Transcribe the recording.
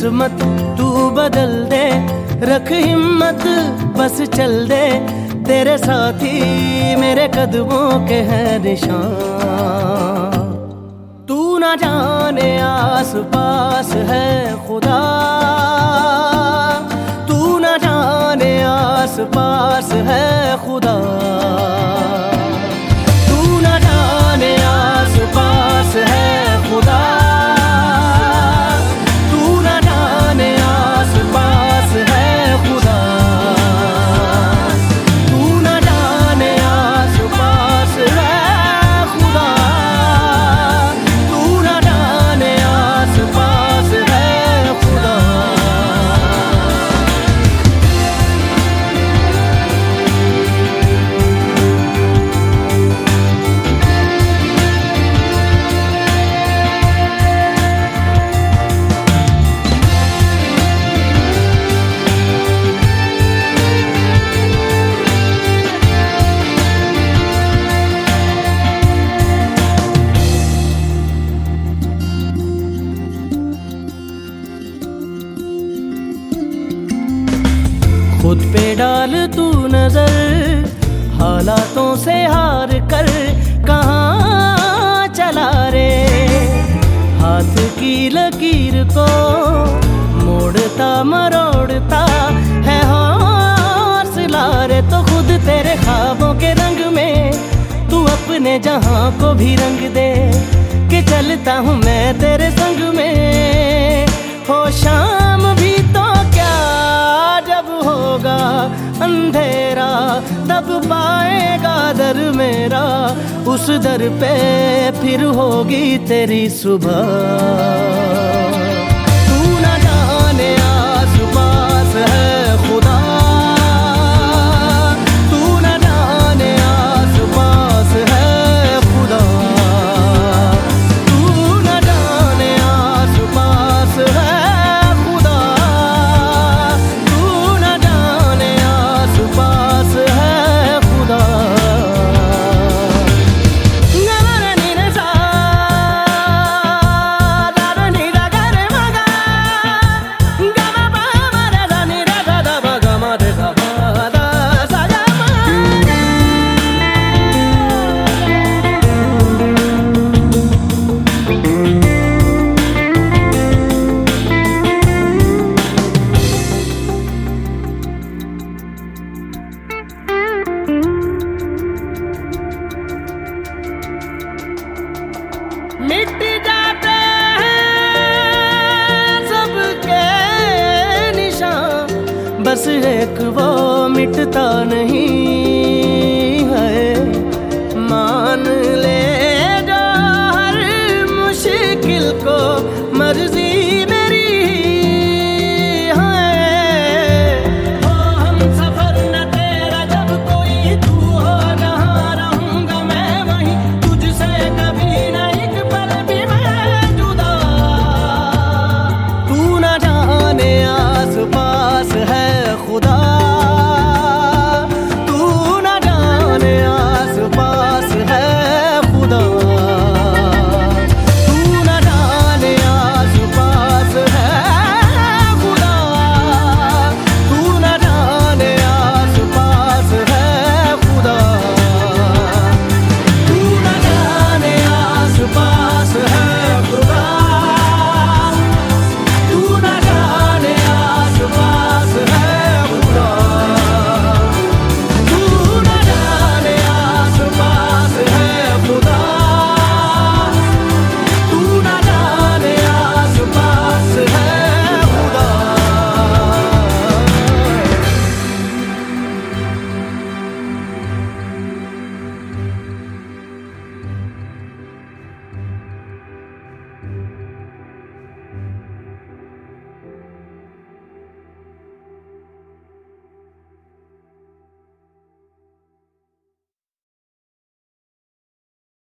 किस्मत तू बदल दे, रख हिम्मत बस चल दे, तेरे साथी मेरे कदमों के हैं निशान। तू ना जाने आस पास है खुदा, तू ना जाने आस पास है खुदा, तू ना जाने आस पास है खुदा, तू ना जाने आस पास है खुदा, तू ना जाने आस पास है खुदा, तू ना जाने आस पास है खुदा। खुद पे डाल तू नजर, हालातों से हार कर कहाँ चला रे, हाथ की लकीर को मोड़ता मरोड़ता है हौसला रे। तो खुद तेरे ख्वाबों के रंग में तू अपने जहां को भी रंग दे, कि चलता हूँ मैं तेरे संग में। हो शाम भी तो क्या, जब होगा अंधेरा तब पाएगा दर मेरा, उस दर पे फिर होगी तेरी सुबह। तू ना जाने आस पास है खुदा, तू ना जाने आस पास है खुदा, तू ना जाने आस पास है खुदा, तू ना जाने आस पास है खुदा। मिट जाते हैं सबके निशान, बस एक वो मिटता नहीं।